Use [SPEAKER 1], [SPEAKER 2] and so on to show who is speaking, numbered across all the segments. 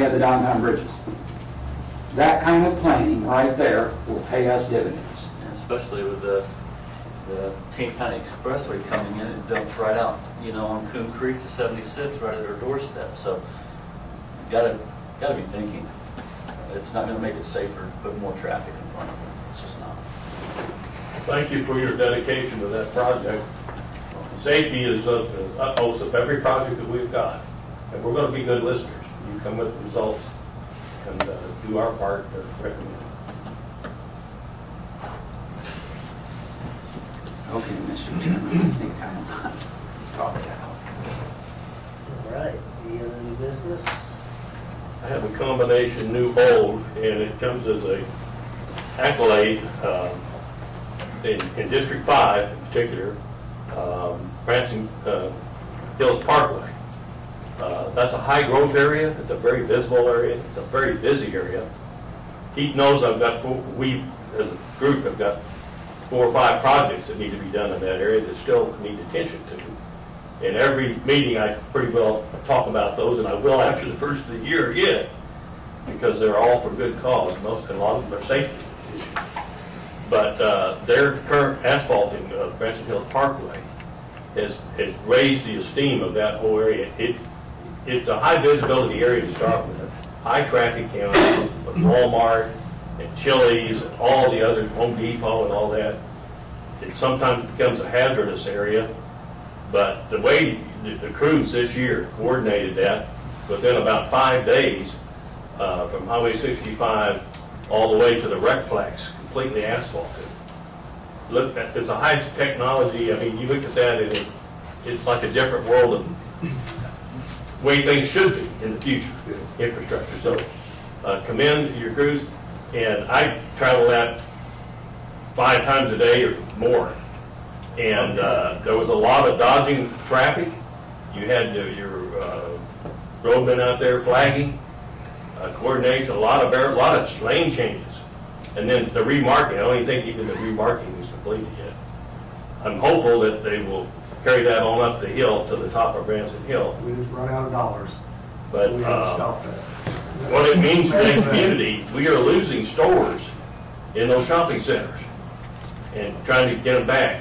[SPEAKER 1] of the downtown bridges. That kind of planning right there will pay us dividends.
[SPEAKER 2] And especially with the King County Expressway coming in, it dumps right out, on Coon Creek to 76, right at our doorstep. So you gotta be thinking. It's not going to make it safer to put more traffic in front of it. It's just not.
[SPEAKER 3] Thank you for your dedication to that project. Safety is of the utmost of every project that we've got, and we're going to be good listeners. You come with results and do our part to recommend.
[SPEAKER 1] Okay, Mr. Chairman, I think I'm talk it out.
[SPEAKER 4] All right. Any other new business?
[SPEAKER 3] I have a combination new old, and it comes as a accolade in District 5 in particular, Branson Hills Parkway. That's a high growth area. It's a very visible area. It's a very busy area. Keith knows we as a group have got 4 or 5 projects that need to be done in that area that still need attention to. In every meeting, I pretty well talk about those, and I will after the first of the year again, because they're all for good cause. A lot of them are safety issues. But their current asphalting of Branson Hills Parkway has raised the esteem of that whole area. It's a high visibility area to start with, high traffic count with Walmart and Chili's and all the other, Home Depot and all that. It sometimes becomes a hazardous area. But the way the crews this year coordinated that, within about 5 days, from Highway 65 all the way to the Recplex, completely asphalted. Look, it's a high technology. I mean, you look at that, and it's like a different world of way things should be in the future infrastructure. So, commend your crews, and I travel that 5 times a day or more. And there was a lot of dodging traffic. You had your roadmen out there flagging, coordination, a lot of lane changes, and then the remarking. I don't even think even the remarking is completed yet. I'm hopeful that they will carry that on up the hill to the top of Branson Hill.
[SPEAKER 5] We just run out of dollars.
[SPEAKER 3] But
[SPEAKER 5] we have to stop that.
[SPEAKER 3] What it means to the community, we are losing stores in those shopping centers and trying to get them back.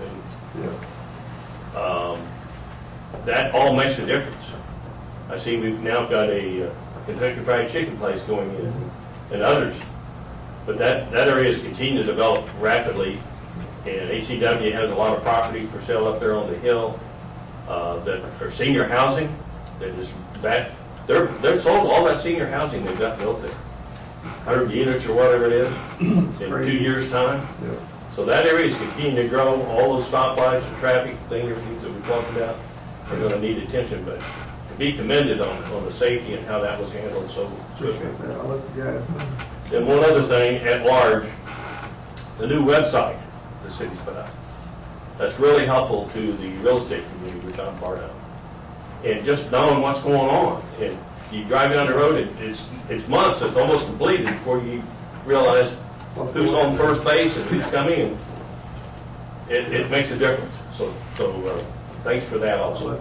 [SPEAKER 3] That all makes a difference. I see we've now got a Kentucky Fried Chicken place going in and others. But that area is continuing to develop rapidly, and HCW has a lot of property for sale up there on the hill that are senior housing. They're sold all that senior housing they've got built there, 100 units or whatever it is in 2 years' time.
[SPEAKER 5] Yeah.
[SPEAKER 3] So that area is continuing to grow. All those stoplights and traffic things that we talked about are going to need attention, but to be commended on the safety and how that was handled so swiftly.
[SPEAKER 5] Appreciate that. I'll let the guys know.
[SPEAKER 3] Then one other thing at large, the new website the city's put out. That's really helpful to the real estate community, which I'm part of. And just knowing what's going on. And you drive down the road, it's months, it's almost completed before you realize who's on first base and who's coming, and it makes a difference. So thanks for that also.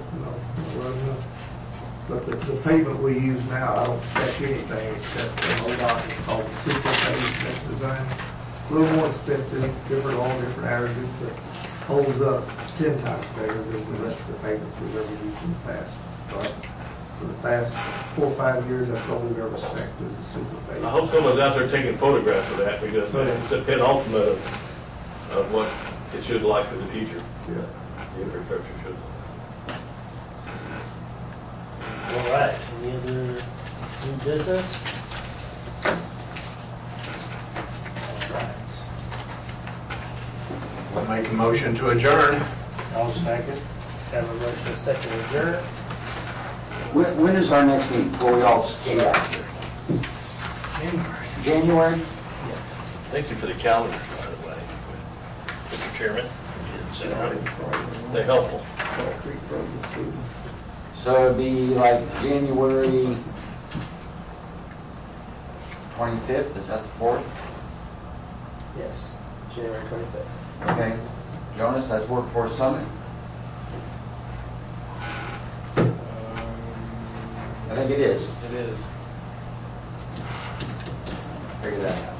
[SPEAKER 5] But the pavement we use now, I don't touch anything except the ODOT. It's called the Super Pavement Design. A little more expensive, all different averages, but holds up 10 times better than the rest of the pavements we've ever used in the past. But for the past 4 or 5 years, that's all we've ever spent is the Super Pavement.
[SPEAKER 3] I hope someone's out there taking photographs of that, because it's the penultimate of what it should like for the future.
[SPEAKER 5] Yeah.
[SPEAKER 3] The infrastructure should.
[SPEAKER 4] All right. Any other new business? All right.
[SPEAKER 6] I'll make a motion to adjourn.
[SPEAKER 4] I'll second. Have a motion and second to adjourn.
[SPEAKER 1] When is our next meeting before we all skate out here? January?
[SPEAKER 3] Thank you for the calendars, by the way, Mr. Chairman. You didn't say that. They're helpful.
[SPEAKER 1] So it'd be like January 25th, is that the 4th?
[SPEAKER 4] Yes, January 25th.
[SPEAKER 1] Okay. Jonas, that's Workforce Summit? I think it is.
[SPEAKER 2] It is.
[SPEAKER 1] figure that out.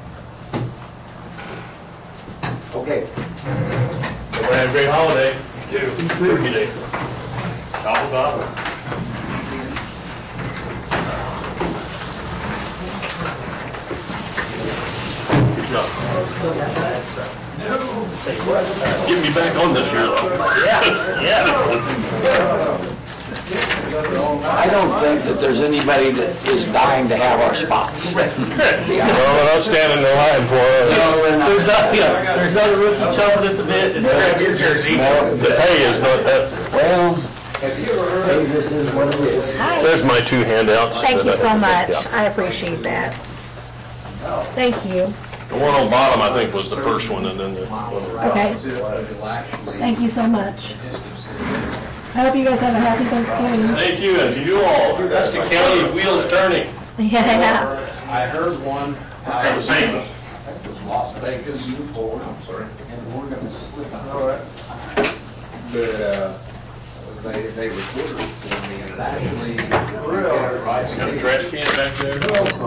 [SPEAKER 1] Okay.
[SPEAKER 3] Everybody have a great holiday. You too. Turkey Day. Gobble, gobble. Good job. Get me back on this year, though. Yeah.
[SPEAKER 1] I don't think that there's anybody that is dying to have our spots.
[SPEAKER 3] Well, we're not standing in the line for it.
[SPEAKER 2] There's not a rookie chomping at the bit to grab your jersey.
[SPEAKER 3] The pay is not that.
[SPEAKER 1] Well, hey, this is what it is.
[SPEAKER 7] Hi.
[SPEAKER 3] There's my 2 handouts.
[SPEAKER 7] Thank you so much.
[SPEAKER 3] Yeah.
[SPEAKER 7] I appreciate that. Thank you.
[SPEAKER 3] The one on bottom, I think, was the first one, and then the...
[SPEAKER 7] Okay. Thank you so much. I hope you guys have a happy Thanksgiving.
[SPEAKER 3] Thank you, and to you all. That's the county wheels turning.
[SPEAKER 7] Yeah.
[SPEAKER 6] I heard one.
[SPEAKER 3] That was Vegas.
[SPEAKER 6] That was Las Vegas. I'm sorry.
[SPEAKER 1] And we're gonna slip on.
[SPEAKER 6] All right. But, they recorded it for me, and it actually.
[SPEAKER 3] Got a trash can back there?